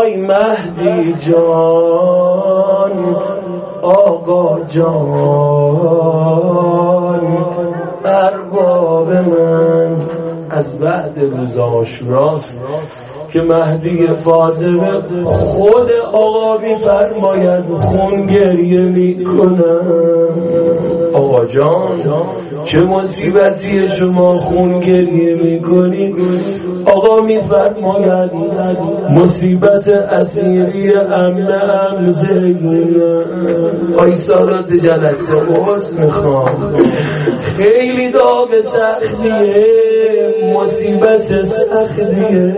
ای مهدی جان آقا جان ارباب من از بعد روز عاشوراست که مهدی فاطمه خود آقا می‌فرماید خون گریه میکنم. آقا جان چه مصیبتی شما خون گریه میکنید؟ آقا می‌فرماید مصیبت اسیری عمه زینب. آی سارات جلسه عذر میخوام، خیلی داغ سختیه، مصیبت سختیه.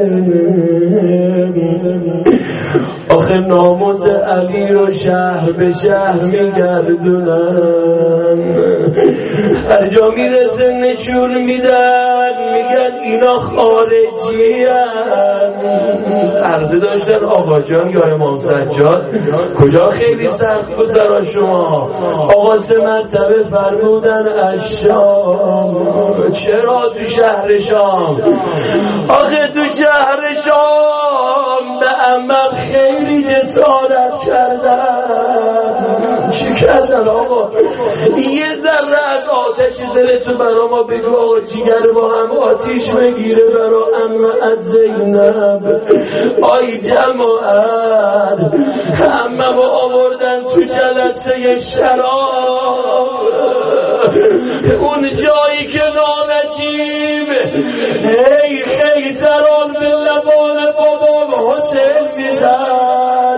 آخه ناموس علی رو شهر به شهر میگردونن، هر جا میرسه نشون میدن، میگن اینا خارجی هن. عرضه داشتن آقا جان یا امام سجاد کجا خیلی سخت بود برای شما؟ آقا 3 مرتبه فرمودن الشام. چرا تو شهر شام؟ آخه تو شهر شام به عمم خیلی جسارت کردن. چی کردن آقا؟ یه ذره از آتش دلتو برا ما بگو آقا، جیگر با هم آتیش بگیره برا عمه زینب. آی جماعت عممو آوردن تو جلسه شراب، اون جایی که نانجیب ای خیزران به لبان بابام حسین میزد.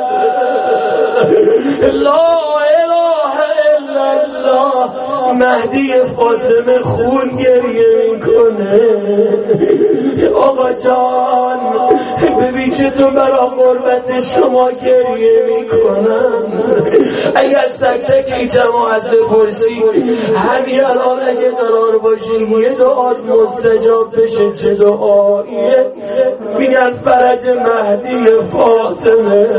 لا اله الا الله. مهدی فاطمه خون گریه میکنه. آقا جان ببین چطور برای قربت شما گریه میکنم. اگر سکتک جماعت بپرسی همین الان اگه قرار باشه یه دعات مستجاب بشه چه دعاییه؟ میگن فرج مهدی فاطمه.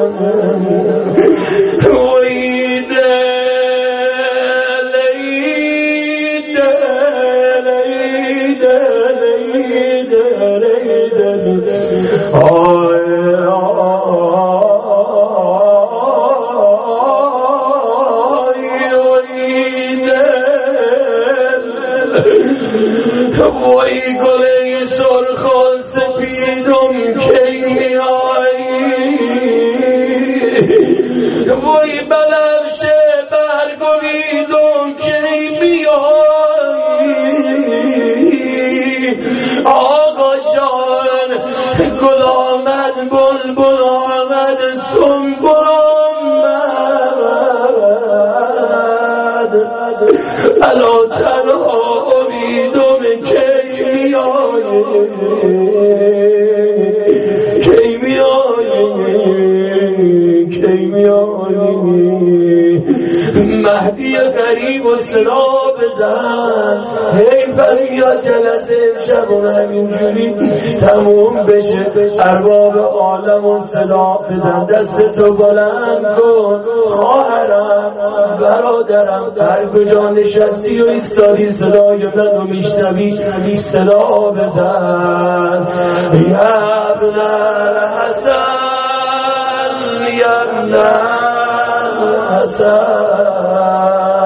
وای گله سرخان سپیدم کی میایی، وای بلرشه برگویدم کی میایی. آقا جان گل آمد بلبل آمد سنبل آمد، الا تنها امیدم کی میایی، کی میایی، کی میایی. مهدی غریب و صدا بزن، حیفم میاد جلسه امشب و همینجوری تموم بشه. ارباب عالم و صدا بزن، دستتو بلند کن. خواهرم برادرم هر کجا نشستی و ایستادی صدای منو میشنوی صدا بزن. یا ابن الحسن یا ابن الحسن